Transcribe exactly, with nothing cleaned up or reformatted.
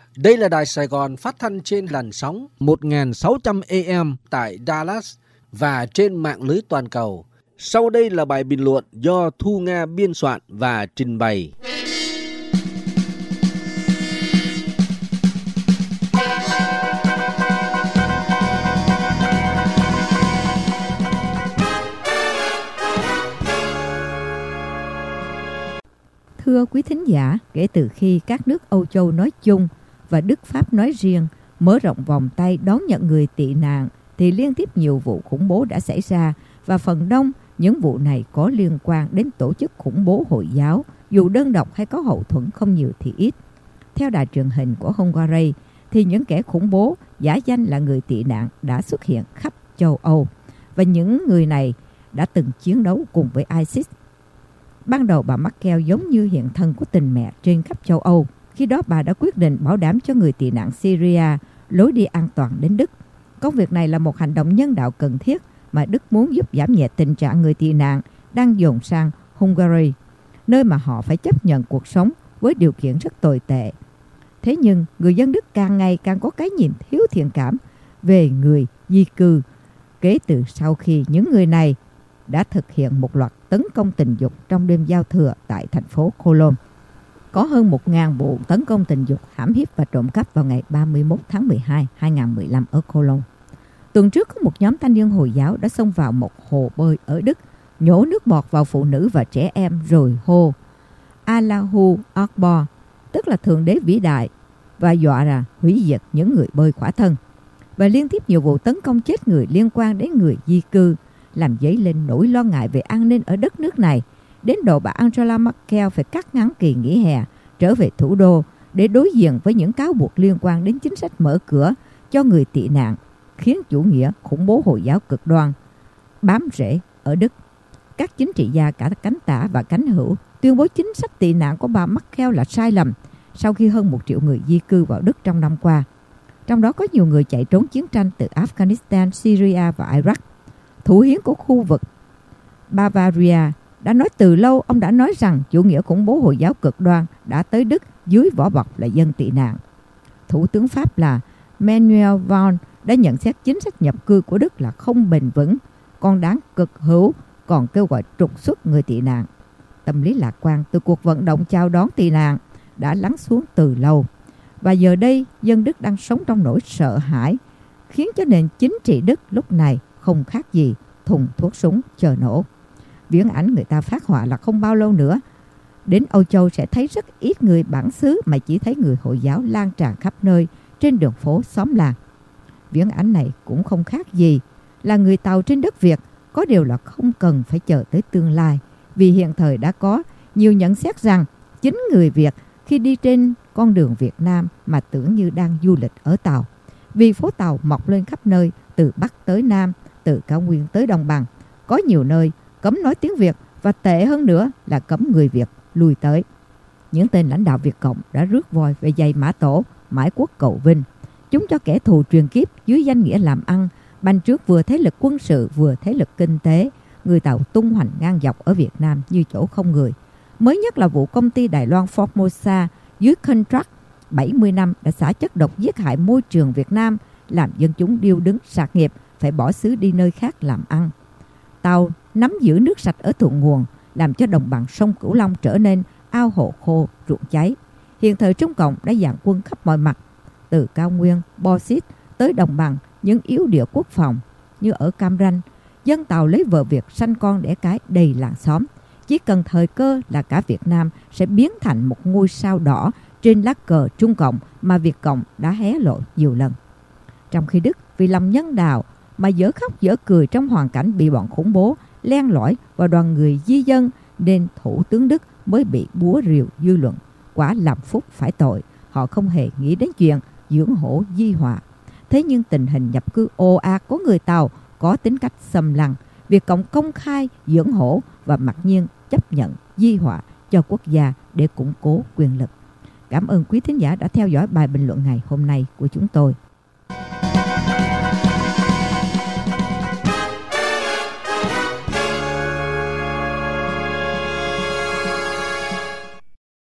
Đây là Đài Sài Gòn phát thanh trên làn sóng một nghìn sáu trăm A M tại Dallas và trên mạng lưới toàn cầu. Sau đây là bài bình luận do Thu Nga biên soạn và trình bày. Thưa quý thính giả, kể từ khi các nước Âu Châu nói chung và Đức Pháp nói riêng mở rộng vòng tay đón nhận người tị nạn, thì liên tiếp nhiều vụ khủng bố đã xảy ra, và phần đông những vụ này có liên quan đến tổ chức khủng bố Hồi giáo, dù đơn độc hay có hậu thuẫn không nhiều thì ít. Theo đài truyền hình của Hungary, thì những kẻ khủng bố giả danh là người tị nạn đã xuất hiện khắp châu Âu, và những người này đã từng chiến đấu cùng với ISIS. Ban đầu bà Merkel giống như hiện thân của tình mẹ trên khắp châu Âu. Khi đó bà đã quyết định bảo đảm cho người tị nạn Syria lối đi an toàn đến Đức. Công việc này là một hành động nhân đạo cần thiết mà Đức muốn giúp giảm nhẹ tình trạng người tị nạn đang dồn sang Hungary, nơi mà họ phải chấp nhận cuộc sống với điều kiện rất tồi tệ. Thế nhưng người dân Đức càng ngày càng có cái nhìn thiếu thiện cảm về người di cư kể từ sau khi những người này đã thực hiện một loạt tấn công tình dục trong đêm giao thừa tại thành phố Cologne. Có hơn một nghìn vụ tấn công tình dục, hãm hiếp và trộm cắp vào ngày ba mươi mốt tháng mười hai năm hai nghìn không trăm mười lăm ở Cologne. Tuần trước có một nhóm thanh niên Hồi giáo đã xông vào một hồ bơi ở Đức, nhổ nước bọt vào phụ nữ và trẻ em rồi hô Allahu Akbar, tức là Thượng Đế vĩ đại, và dọa là hủy diệt những người bơi khỏa thân. Và liên tiếp nhiều vụ tấn công chết người liên quan đến người di cư làm dấy lên nỗi lo ngại về an ninh ở đất nước này, đến độ bà Angela Merkel phải cắt ngắn kỳ nghỉ hè trở về thủ đô để đối diện với những cáo buộc liên quan đến chính sách mở cửa cho người tị nạn, khiến chủ nghĩa khủng bố Hồi giáo cực đoan bám rễ ở Đức. Các chính trị gia cả cánh tả và cánh hữu tuyên bố chính sách tị nạn của bà Merkel là sai lầm sau khi hơn một triệu người di cư vào Đức trong năm qua. Trong đó có nhiều người chạy trốn chiến tranh từ Afghanistan, Syria và Iraq. Thủ hiến của khu vực Bavaria đã nói từ lâu, ông đã nói rằng chủ nghĩa khủng bố Hồi giáo cực đoan đã tới Đức dưới vỏ bọc là dân tị nạn. Thủ tướng Pháp là Manuel Valls đã nhận xét chính sách nhập cư của Đức là không bền vững, còn đáng cực hữu, còn kêu gọi trục xuất người tị nạn. Tâm lý lạc quan từ cuộc vận động chào đón tị nạn đã lắng xuống từ lâu, và giờ đây dân Đức đang sống trong nỗi sợ hãi, khiến cho nền chính trị Đức lúc này không khác gì thùng thuốc súng chờ nổ. Viễn ảnh người ta phát họa là không bao lâu nữa đến Âu Châu sẽ thấy rất ít người bản xứ, mà chỉ thấy người Hồi giáo lan tràn khắp nơi trên đường phố xóm làng. Viễn ảnh này cũng không khác gì là người Tàu trên đất Việt, có điều là không cần phải chờ tới tương lai, vì hiện thời đã có nhiều nhận xét rằng chính người Việt khi đi trên con đường Việt Nam mà tưởng như đang du lịch ở Tàu, vì phố Tàu mọc lên khắp nơi, từ Bắc tới Nam, từ cao nguyên tới đồng bằng. Có nhiều nơi cấm nói tiếng Việt, và tệ hơn nữa là cấm người Việt lui tới. Những tên lãnh đạo Việt Cộng đã rước voi về giày Mã Tổ, mãi quốc cầu vinh. Chúng cho kẻ thù truyền kiếp dưới danh nghĩa làm ăn, banh trước vừa thế lực quân sự vừa thế lực kinh tế. Người Tàu tung hoành ngang dọc ở Việt Nam như chỗ không người. Mới nhất là vụ công ty Đài Loan Formosa dưới contract bảy mươi năm đã xả chất độc giết hại môi trường Việt Nam, làm dân chúng điêu đứng sạt nghiệp, phải bỏ xứ đi nơi khác làm ăn. Tàu nắm giữ nước sạch ở thượng nguồn, làm cho đồng bằng sông Cửu Long trở nên ao hồ khô, ruộng cháy. Hiện thời Trung Cộng đã dàn quân khắp mọi mặt, từ cao nguyên, Bauxit tới đồng bằng, những yếu địa quốc phòng như ở Cam Ranh. Dân Tàu lấy vợ Việt sanh con đẻ cái đầy làng xóm. Chỉ cần thời cơ là cả Việt Nam sẽ biến thành một ngôi sao đỏ trên lá cờ Trung Cộng mà Việt Cộng đã hé lộ nhiều lần. Trong khi Đức vì lòng nhân đạo mà dở khóc dở cười trong hoàn cảnh bị bọn khủng bố len lỏi vào đoàn người di dân, nên Thủ tướng Đức mới bị búa rìu dư luận. Quả làm phúc phải tội, họ không hề nghĩ đến chuyện dưỡng hổ di họa. Thế nhưng tình hình nhập cư ồ ạt của người Tàu có tính cách xâm lăng. Việt Cộng công khai dưỡng hổ và mặc nhiên chấp nhận di họa cho quốc gia để củng cố quyền lực. Cảm ơn quý thính giả đã theo dõi bài bình luận ngày hôm nay của chúng tôi.